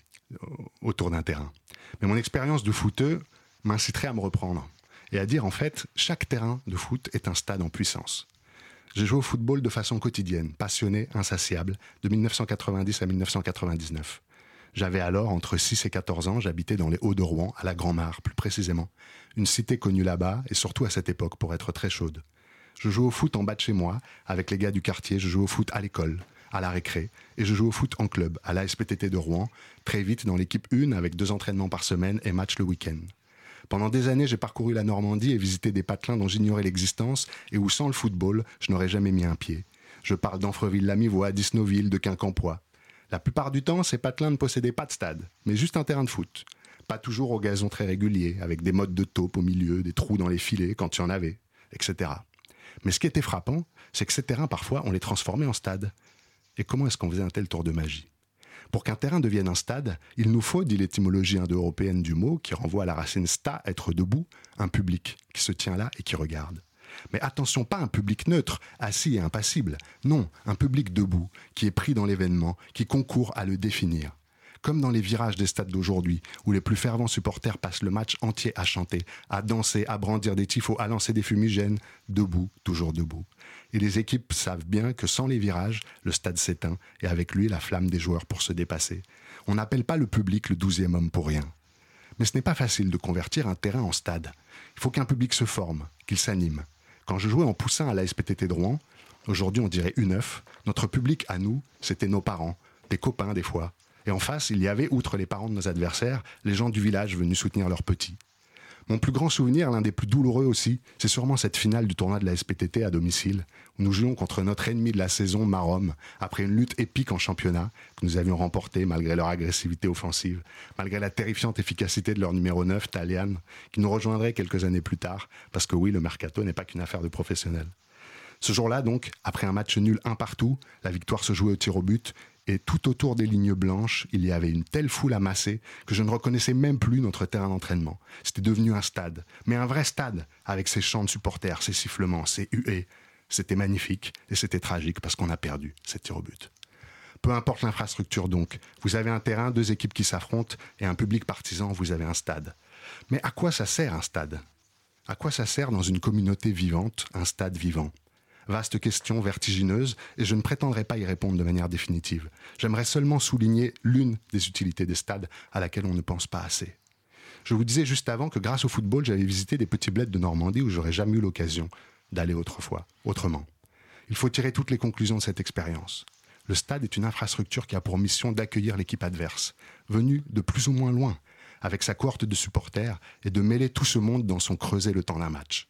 d'un terrain. Mais mon expérience de footeux m'inciterait à me reprendre et à dire en fait, chaque terrain de foot est un stade en puissance. J'ai joué au football de façon quotidienne, passionné, insatiable, de 1990 à 1999. J'avais alors entre 6 et 14 ans, j'habitais dans les Hauts de Rouen, à la Grand-Mare plus précisément, une cité connue là-bas et surtout à cette époque pour être très chaude. Je jouais au foot en bas de chez moi, avec les gars du quartier, je jouais au foot à l'école, à la récré, et je jouais au foot en club, à la SPTT de Rouen, très vite dans l'équipe 1 avec 2 entraînements par semaine et matchs le week-end. Pendant des années, j'ai parcouru la Normandie et visité des patelins dont j'ignorais l'existence et où, sans le football, je n'aurais jamais mis un pied. Je parle d'Anfreville-la-Mivois, d'Isnoville, de Quincampoix. La plupart du temps, ces patelins ne possédaient pas de stade, mais juste un terrain de foot. Pas toujours au gazon très régulier, avec des mottes de taupe au milieu, des trous dans les filets quand il y en avait, etc. Mais ce qui était frappant, c'est que ces terrains, parfois, on les transformait en stade. Et comment est-ce qu'on faisait un tel tour de magie ? Pour qu'un terrain devienne un stade, il nous faut, dit l'étymologie indo-européenne du mot, qui renvoie à la racine sta, être debout, un public qui se tient là et qui regarde. Mais attention, pas un public neutre, assis et impassible. Non, un public debout, qui est pris dans l'événement, qui concourt à le définir. Comme dans les virages des stades d'aujourd'hui, où les plus fervents supporters passent le match entier à chanter, à danser, à brandir des tifos, à lancer des fumigènes, debout, toujours debout. Et les équipes savent bien que sans les virages, le stade s'éteint, et avec lui la flamme des joueurs pour se dépasser. On n'appelle pas le public le 12e homme pour rien. Mais ce n'est pas facile de convertir un terrain en stade. Il faut qu'un public se forme, qu'il s'anime. Quand je jouais en poussin à la SPTT de Rouen, aujourd'hui on dirait U9, notre public à nous, c'était nos parents, des copains des fois. Et en face, il y avait, outre les parents de nos adversaires, les gens du village venus soutenir leurs petits. Mon plus grand souvenir, l'un des plus douloureux aussi, c'est sûrement cette finale du tournoi de la SPTT à domicile, où nous jouions contre notre ennemi de la saison, Marom, après une lutte épique en championnat, que nous avions remportée malgré leur agressivité offensive, malgré la terrifiante efficacité de leur numéro 9, Talian, qui nous rejoindrait quelques années plus tard, parce que oui, le mercato n'est pas qu'une affaire de professionnels. Ce jour-là, donc, après un match nul 1-1, la victoire se jouait au tir au but, et tout autour des lignes blanches, il y avait une telle foule amassée que je ne reconnaissais même plus notre terrain d'entraînement. C'était devenu un stade, mais un vrai stade, avec ses chants de supporters, ses sifflements, ses huées. C'était magnifique et c'était tragique parce qu'on a perdu ces tirs au but. Peu importe l'infrastructure donc, vous avez un terrain, 2 équipes qui s'affrontent et un public partisan, vous avez un stade. Mais à quoi ça sert un stade ? À quoi ça sert dans une communauté vivante, un stade vivant ? Vaste question vertigineuse, et je ne prétendrai pas y répondre de manière définitive. J'aimerais seulement souligner l'une des utilités des stades à laquelle on ne pense pas assez. Je vous disais juste avant que grâce au football, j'avais visité des petits bleds de Normandie où j'aurais jamais eu l'occasion d'aller autrement. Il faut tirer toutes les conclusions de cette expérience. Le stade est une infrastructure qui a pour mission d'accueillir l'équipe adverse, venue de plus ou moins loin, avec sa cohorte de supporters, et de mêler tout ce monde dans son creuset le temps d'un match.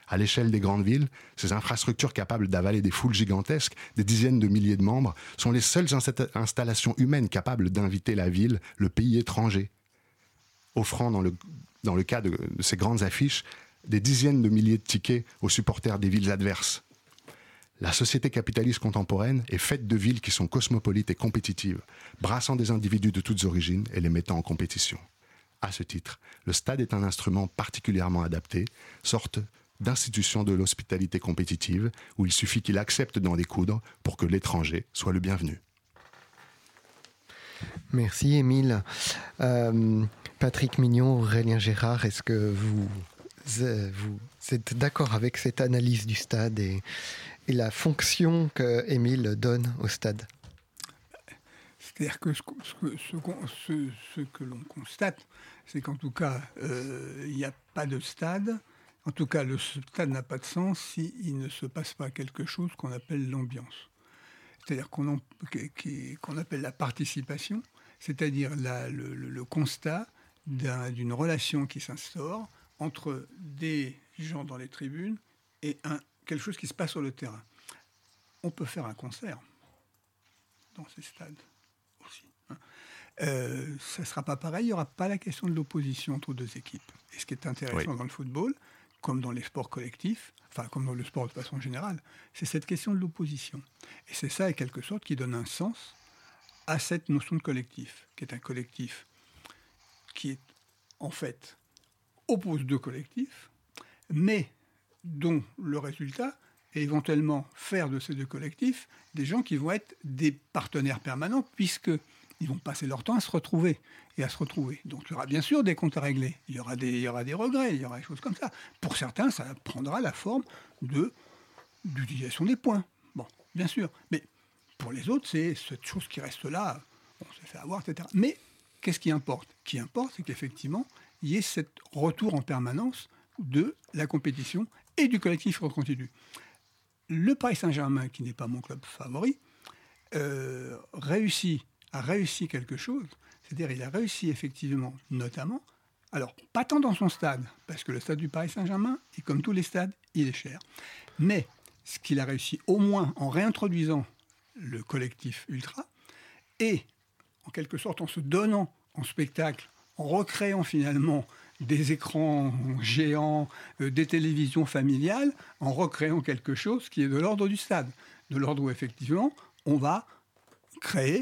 À l'échelle des grandes villes, ces infrastructures capables d'avaler des foules gigantesques, des dizaines de milliers de membres, sont les seules installations humaines capables d'inviter la ville, le pays étranger, offrant dans le cas de ces grandes affiches des dizaines de milliers de tickets aux supporters des villes adverses. La société capitaliste contemporaine est faite de villes qui sont cosmopolites et compétitives, brassant des individus de toutes origines et les mettant en compétition. À ce titre, le stade est un instrument particulièrement adapté, sorte d'institution de l'hospitalité compétitive, où il suffit qu'il accepte d'en découdre pour que l'étranger soit le bienvenu. Merci Émile. Patrick Mignon, Aurélien Gérard, est-ce que vous êtes d'accord avec cette analyse du stade et la fonction que Émile donne au stade? C'est-à-dire que ce que l'on constate, c'est qu'en tout cas, il n'y a pas de stade. En tout cas, le stade n'a pas de sens s'il ne se passe pas quelque chose qu'on appelle l'ambiance. C'est-à-dire qu'on appelle la participation, c'est-à-dire le constat d'une relation qui s'instaure entre des gens dans les tribunes et quelque chose qui se passe sur le terrain. On peut faire un concert dans ces stades aussi. Ça ne sera pas pareil, il n'y aura pas la question de l'opposition entre deux équipes. Et ce qui est intéressant dans le football, comme dans les sports collectifs, enfin comme dans le sport de façon générale, c'est cette question de l'opposition. Et c'est ça, en quelque sorte, qui donne un sens à cette notion de collectif, qui est un collectif qui est, en fait, oppose deux collectifs, mais dont le résultat est éventuellement faire de ces deux collectifs des gens qui vont être des partenaires permanents, puisqu'ils vont passer leur temps à se retrouver et à se retrouver. Donc il y aura bien sûr des comptes à régler, il y aura des regrets, il y aura des choses comme ça. Pour certains, ça prendra la forme d'utilisation des points. Bon, bien sûr. Mais pour les autres, c'est cette chose qui reste là, on se fait avoir, etc. Mais qu'est-ce qui importe ? Ce qui importe, c'est qu'effectivement, il y ait ce retour en permanence de la compétition et du collectif reconstitué. Le Paris Saint-Germain, qui n'est pas mon club favori, a réussi quelque chose. C'est-à-dire il a réussi effectivement, notamment, alors pas tant dans son stade, parce que le stade du Paris Saint-Germain, et comme tous les stades, il est cher. Mais ce qu'il a réussi au moins en réintroduisant le collectif ultra, et en quelque sorte en se donnant en spectacle, en recréant finalement des écrans géants, des télévisions familiales, en recréant quelque chose qui est de l'ordre du stade, de l'ordre où effectivement on va créer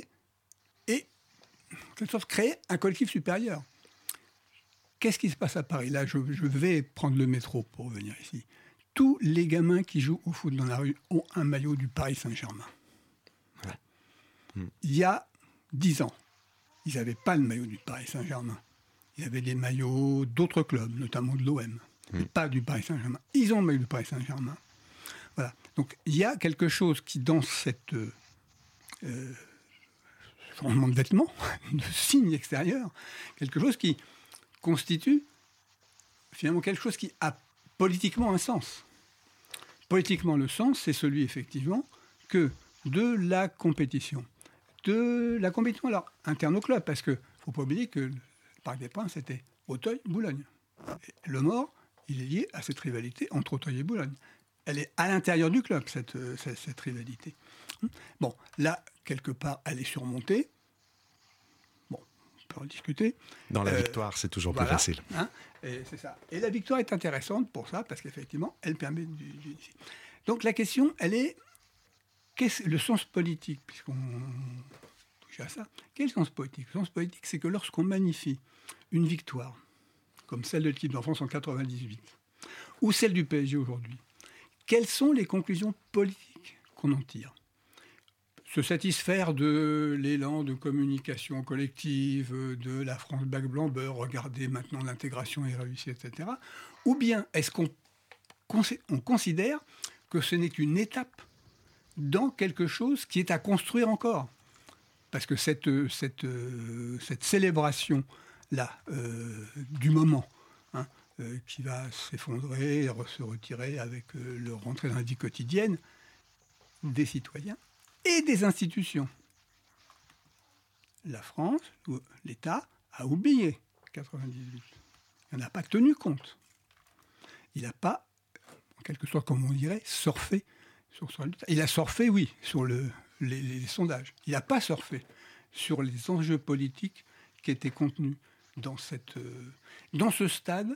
un collectif supérieur. Qu'est-ce qui se passe à Paris ? Là, je vais prendre le métro pour venir ici. Tous les gamins qui jouent au foot dans la rue ont un maillot du Paris Saint-Germain. Ouais. Il y a 10 ans, ils n'avaient pas le maillot du Paris Saint-Germain. Il y avait des maillots d'autres clubs, notamment de l'OM, mais pas du Paris Saint-Germain. Ils ont le maillot du Paris Saint-Germain. Voilà. Donc il y a quelque chose qui, dans cette changement de vêtements, de signe extérieur, quelque chose qui constitue finalement quelque chose qui a politiquement un sens. Politiquement, le sens, c'est celui effectivement que de la compétition. De la compétition alors interne au club, parce qu'il ne faut pas oublier que le Parc des Princes, c'était Auteuil-Boulogne. Et le Mort, il est lié à cette rivalité entre Auteuil et Boulogne. Elle est à l'intérieur du club, cette rivalité. Bon, là, quelque part, elle est surmontée. Bon, on peut en discuter. Dans la victoire, c'est toujours plus facile. Hein, et c'est ça. Et la victoire est intéressante pour ça, parce qu'effectivement, elle permet d'unifier. Donc la question, elle est, qu'est-ce le sens politique, puisqu'on touche à ça. Quel est le sens politique ? Le sens politique, c'est que lorsqu'on magnifie une victoire, comme celle de l'équipe de France en 98, ou celle du PSG aujourd'hui, quelles sont les conclusions politiques qu'on en tire ? Se satisfaire de l'élan de communication collective, de la France Black Blanc Beurre, regardez maintenant l'intégration est réussie, etc. Ou bien est-ce qu'on considère que ce n'est qu'une étape dans quelque chose qui est à construire encore ? Parce que cette célébration-là, du moment, qui va s'effondrer, se retirer avec le rentrée dans la vie quotidienne des citoyens et des institutions. La France, l'État, a oublié 98. Il n'en a pas tenu compte. Il n'a pas, en quelque sorte, comme on dirait, surfé sur le résultat. Il a surfé, oui, sur les sondages. Il n'a pas surfé sur les enjeux politiques qui étaient contenus dans ce stade,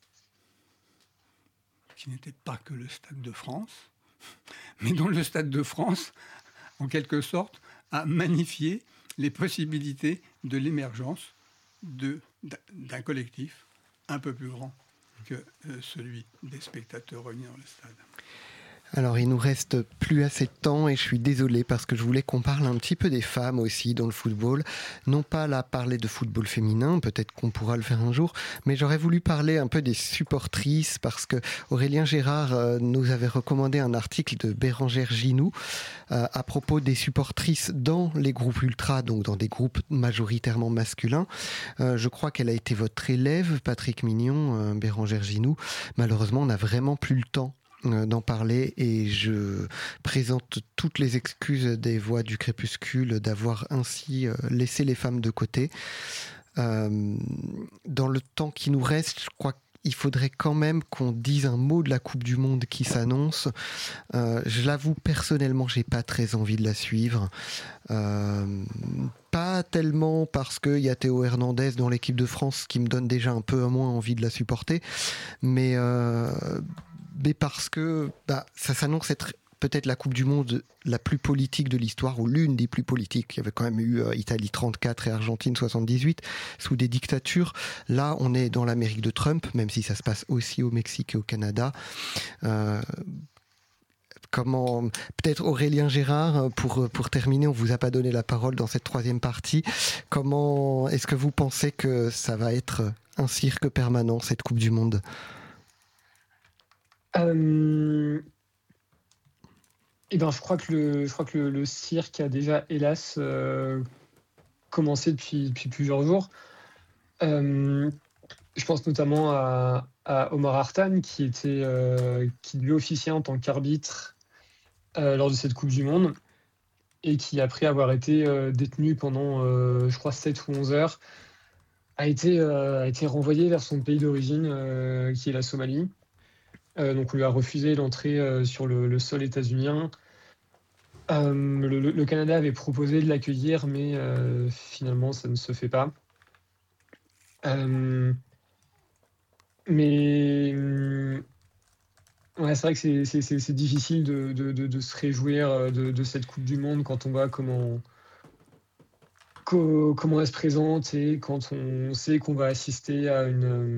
qui n'était pas que le Stade de France, mais dont le Stade de France, en quelque sorte, a magnifié les possibilités de l'émergence d'un collectif un peu plus grand que celui des spectateurs réunis dans le stade. Alors, il nous reste plus assez de temps et je suis désolé parce que je voulais qu'on parle un petit peu des femmes aussi dans le football. Non pas là parler de football féminin, peut-être qu'on pourra le faire un jour, mais j'aurais voulu parler un peu des supportrices parce que Aurélien Gérard nous avait recommandé un article de Bérangère Ginoux à propos des supportrices dans les groupes ultra, donc dans des groupes majoritairement masculins. Je crois qu'elle a été votre élève, Patrick Mignon, Bérangère Ginoux. Malheureusement, on n'a vraiment plus le temps d'en parler et je présente toutes les excuses des voix du crépuscule d'avoir ainsi laissé les femmes de côté. Dans le temps qui nous reste, je crois qu'il faudrait quand même qu'on dise un mot de la Coupe du Monde qui s'annonce. Je l'avoue, personnellement, j'ai pas très envie de la suivre. Pas tellement parce qu'il y a Théo Hernandez dans l'équipe de France qui me donne déjà un peu moins envie de la supporter, mais parce que ça s'annonce être peut-être la Coupe du Monde la plus politique de l'histoire, ou l'une des plus politiques. Il y avait quand même eu Italie 34 et Argentine 78, sous des dictatures. Là, on est dans l'Amérique de Trump, même si ça se passe aussi au Mexique et au Canada. Peut-être Aurélien Gérard, pour terminer, on ne vous a pas donné la parole dans cette troisième partie. Comment est-ce que vous pensez que ça va être un cirque permanent, cette Coupe du Monde ? Je crois que le cirque a déjà, hélas, commencé depuis plusieurs jours. Je pense notamment à Omar Hartan, qui lui officiait en tant qu'arbitre lors de cette Coupe du Monde, et qui, après avoir été détenu pendant, je crois, 7 ou 11 heures, a été renvoyé vers son pays d'origine, qui est la Somalie. Donc on lui a refusé l'entrée sur le sol états-unien. Le Canada avait proposé de l'accueillir, mais finalement ça ne se fait pas. C'est vrai que c'est difficile de se réjouir de cette Coupe du Monde quand on voit comment elle se présente et quand on sait qu'on va assister à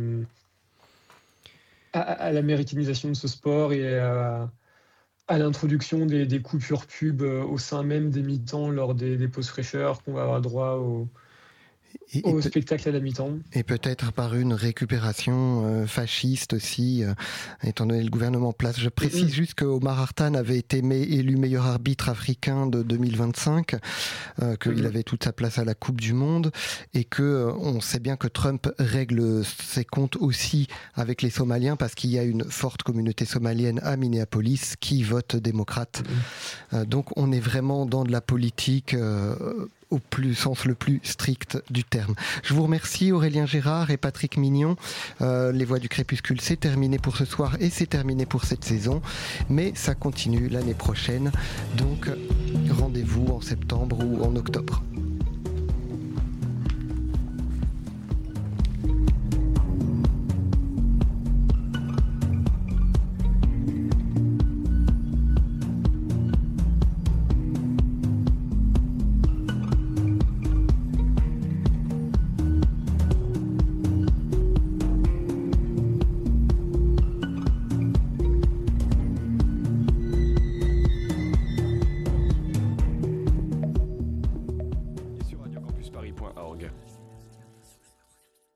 l'américanisation de ce sport et à l'introduction des coupures pub au sein même des mi-temps lors des pauses fraîcheurs, qu'on va avoir droit au spectacle à la mi-temps. Et peut-être par une récupération fasciste aussi, étant donné le gouvernement en place. Je précise juste que Omar Hartan avait été élu meilleur arbitre africain de 2025, qu'il avait toute sa place à la Coupe du Monde, et que on sait bien que Trump règle ses comptes aussi avec les Somaliens, parce qu'il y a une forte communauté somalienne à Minneapolis qui vote démocrate. Donc on est vraiment dans de la politique au sens le plus strict du terme. Je vous remercie Aurélien Gérard et Patrick Mignon. Les Voix du Crépuscule, c'est terminé pour ce soir et c'est terminé pour cette saison, mais ça continue l'année prochaine, donc rendez-vous en septembre ou en octobre.